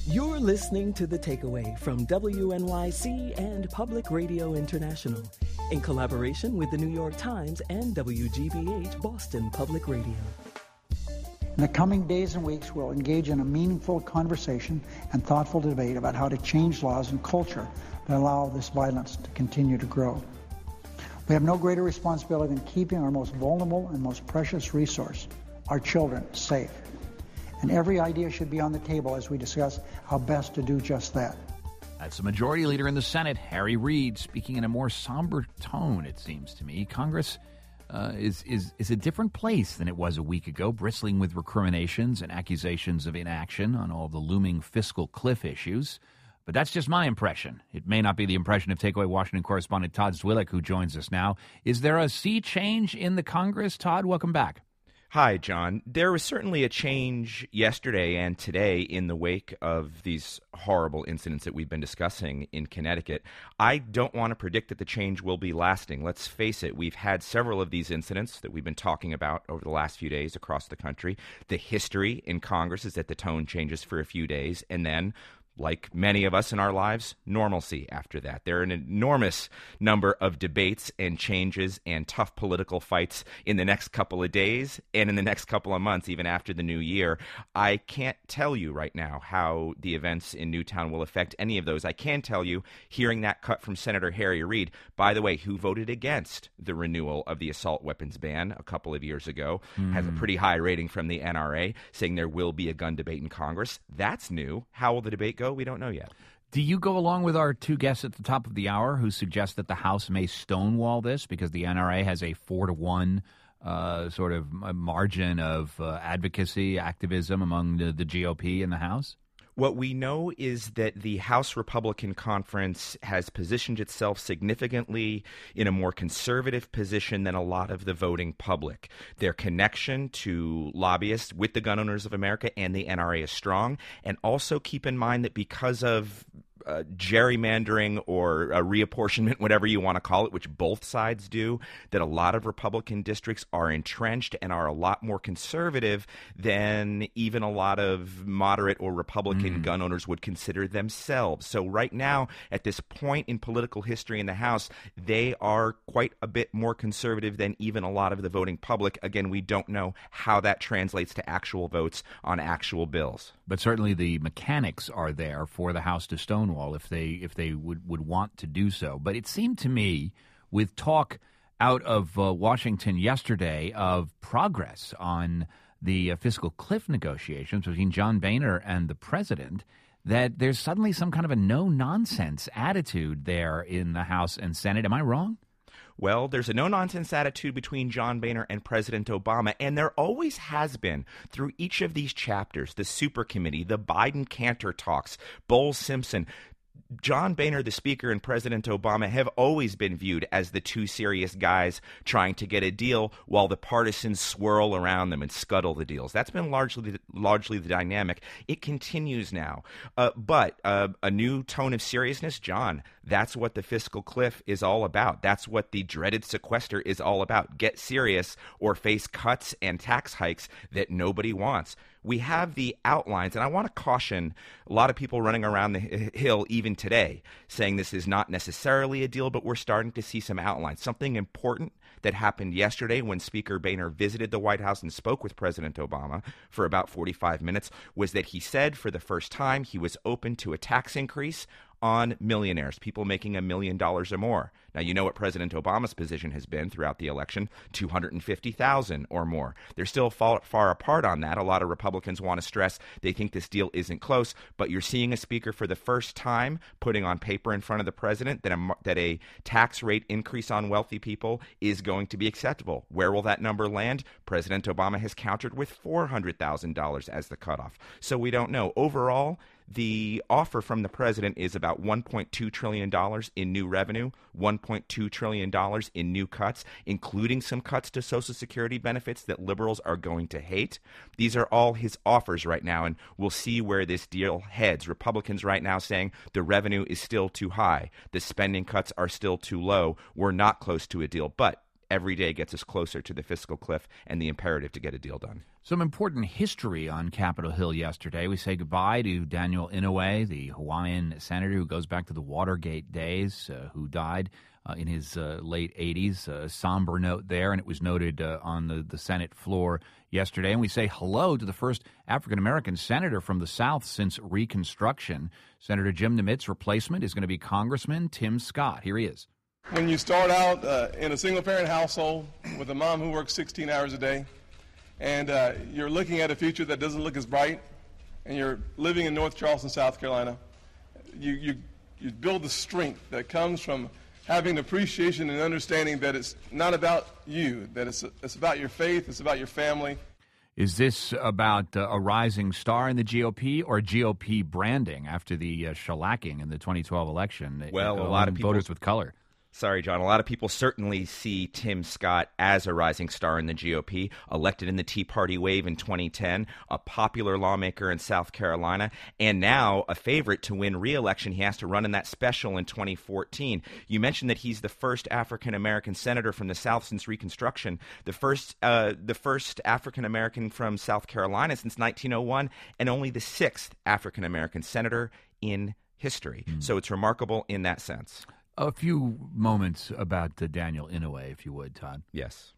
You're listening to The Takeaway from WNYC and Public Radio International in collaboration with The New York Times and WGBH Boston Public Radio. In the coming days and weeks, we'll engage in a meaningful conversation and thoughtful debate about how to change laws and culture that allow this violence to continue to grow. We have no greater responsibility than keeping our most vulnerable and most precious resource, our children, safe. And every idea should be on the table as we discuss how best to do just that. That's the Majority Leader in the Senate, Harry Reid, speaking in a more somber tone, it seems to me. Congress is a different place than it was a week ago, bristling with recriminations and accusations of inaction on all the looming fiscal cliff issues. But that's just my impression. It may not be the impression of Takeaway Washington correspondent Todd Zwillich, who joins us now. Is there a sea change in the Congress? Todd, welcome back. Hi, John. There was certainly a change yesterday and today in the wake of these horrible incidents that we've been discussing in Connecticut. I don't want to predict that the change will be lasting. Let's face it, we've had several of these incidents that we've been talking about over the last few days across the country. The history in Congress is that the tone changes for a few days, and then, like many of us in our lives, normalcy after that. There are an enormous number of debates and changes and tough political fights in the next couple of days and in the next couple of months, even after the new year. I can't tell you right now how the events in Newtown will affect any of those. I can tell you, hearing that cut from Senator Harry Reid, by the way, who voted against the renewal of the assault weapons ban a couple of years ago, has a pretty high rating from the NRA, saying there will be a gun debate in Congress. That's new. How will the debate go? We don't know yet. Do you go along with our two guests at the top of the hour who suggest that the House may stonewall this because the NRA has a 4-1 sort of margin of advocacy, activism among the GOP in the House? What we know is that the House Republican Conference has positioned itself significantly in a more conservative position than a lot of the voting public. Their connection to lobbyists with the Gun Owners of America and the NRA is strong. And also keep in mind that because of gerrymandering or reapportionment, whatever you want to call it, which both sides do, that a lot of Republican districts are entrenched and are a lot more conservative than even a lot of moderate or Republican gun owners would consider themselves. So right now, at this point in political history in the House, they are quite a bit more conservative than even a lot of the voting public. Again, we don't know how that translates to actual votes on actual bills. But certainly the mechanics are there for the House to stonewall if they would want to do so. But it seemed to me, with talk out of Washington yesterday of progress on the fiscal cliff negotiations between John Boehner and the president, that there's suddenly some kind of a no-nonsense attitude there in the House and Senate. Am I wrong? Well, there's a no-nonsense attitude between John Boehner and President Obama, and there always has been through each of these chapters, the super committee, the Biden-Cantor talks, Bowles-Simpson. John Boehner, the Speaker, and President Obama have always been viewed as the two serious guys trying to get a deal while the partisans swirl around them and scuttle the deals. That's been largely the dynamic. It continues now. But a new tone of seriousness, John, that's what the fiscal cliff is all about. That's what the dreaded sequester is all about. Get serious or face cuts and tax hikes that nobody wants. We have the outlines, and I want to caution a lot of people running around the hill even today saying this is not necessarily a deal, but we're starting to see some outlines. Something important that happened yesterday when Speaker Boehner visited the White House and spoke with President Obama for about 45 minutes was that he said for the first time he was open to a tax increase on millionaires, people making $1 million or more. Now, you know what President Obama's position has been throughout the election, $250,000 or more. They're still far apart on that. A lot of Republicans want to stress they think this deal isn't close, but you're seeing a speaker for the first time putting on paper in front of the president that a tax rate increase on wealthy people is going to be acceptable. Where will that number land? President Obama has countered with $400,000 as the cutoff. So we don't know. Overall, the offer from the president is about $1.2 trillion in new revenue, $1.2 trillion in new cuts, including some cuts to Social Security benefits that liberals are going to hate. These are all his offers right now, and we'll see where this deal heads. Republicans right now saying the revenue is still too high. The spending cuts are still too low. We're not close to a deal. But every day gets us closer to the fiscal cliff and the imperative to get a deal done. Some important history on Capitol Hill yesterday. We say goodbye to Daniel Inouye, the Hawaiian senator who goes back to the Watergate days, who died in his late 80s. A somber note there, and it was noted on the Senate floor yesterday. And we say hello to the first African-American senator from the South since Reconstruction. Senator Jim Nemitz's replacement is going to be Congressman Tim Scott. Here he is. When you start out in a single-parent household with a mom who works 16 hours a day, and you're looking at a future that doesn't look as bright, and you're living in North Charleston, South Carolina, you build the strength that comes from having appreciation and understanding that it's not about you, that it's about your faith, it's about your family. Is this about a rising star in the GOP or GOP branding after the shellacking in the 2012 election? Well, a lot of people, voters with color. Sorry, John. A lot of people certainly see Tim Scott as a rising star in the GOP, elected in the Tea Party wave in 2010, a popular lawmaker in South Carolina, and now a favorite to win re-election. He has to run in that special in 2014. You mentioned that he's the first African-American senator from the South since Reconstruction, the first African-American from South Carolina since 1901, and only the sixth African-American senator in history. So it's remarkable in that sense. A few moments about Daniel Inouye, if you would, Todd. Yes.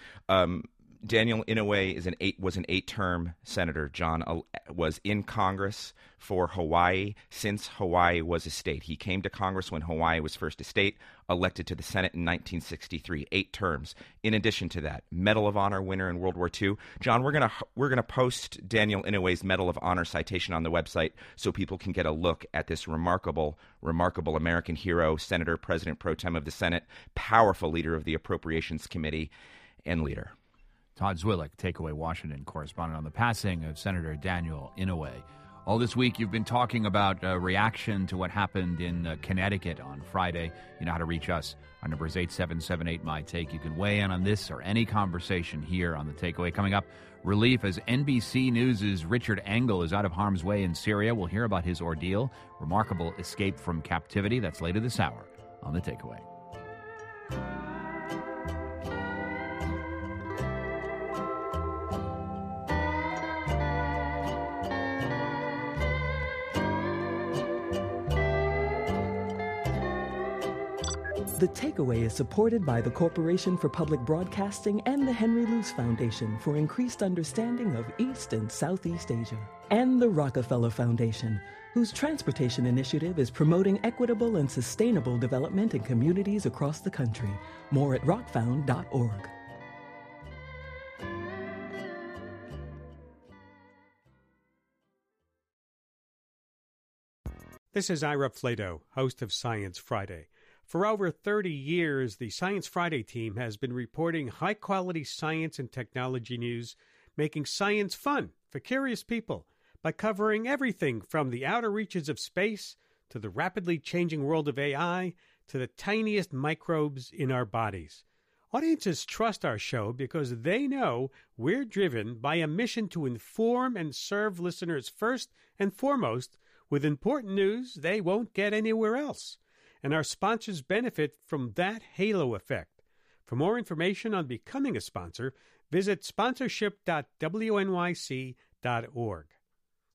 Daniel Inouye was an 8-term senator. John was in Congress for Hawaii since Hawaii was a state. He came to Congress when Hawaii was first a state, elected to the Senate in 1963, 8 terms. In addition to that, Medal of Honor winner in World War II. John, we're gonna post Daniel Inouye's Medal of Honor citation on the website so people can get a look at this remarkable American hero, Senator, President Pro Tem of the Senate, powerful leader of the Appropriations Committee, and leader. Todd Zwillich, Takeaway Washington correspondent on the passing of Senator Daniel Inouye. All this week, you've been talking about a reaction to what happened in Connecticut on Friday. You know how to reach us. Our number is 8778-MY-TAKE. You can weigh in on this or any conversation here on The Takeaway. Coming up, relief as NBC News' Richard Engel is out of harm's way in Syria. We'll hear about his ordeal. Remarkable escape from captivity. That's later this hour on The Takeaway. The Takeaway is supported by the Corporation for Public Broadcasting and the Henry Luce Foundation for increased understanding of East and Southeast Asia, and the Rockefeller Foundation, whose transportation initiative is promoting equitable and sustainable development in communities across the country. More at rockfound.org. This is Ira Flato, host of Science Friday. For over 30 years, the Science Friday team has been reporting high-quality science and technology news, making science fun for curious people by covering everything from the outer reaches of space to the rapidly changing world of AI to the tiniest microbes in our bodies. Audiences trust our show because they know we're driven by a mission to inform and serve listeners first and foremost with important news they won't get anywhere else. And our sponsors benefit from that halo effect. For more information on becoming a sponsor, visit sponsorship.wnyc.org.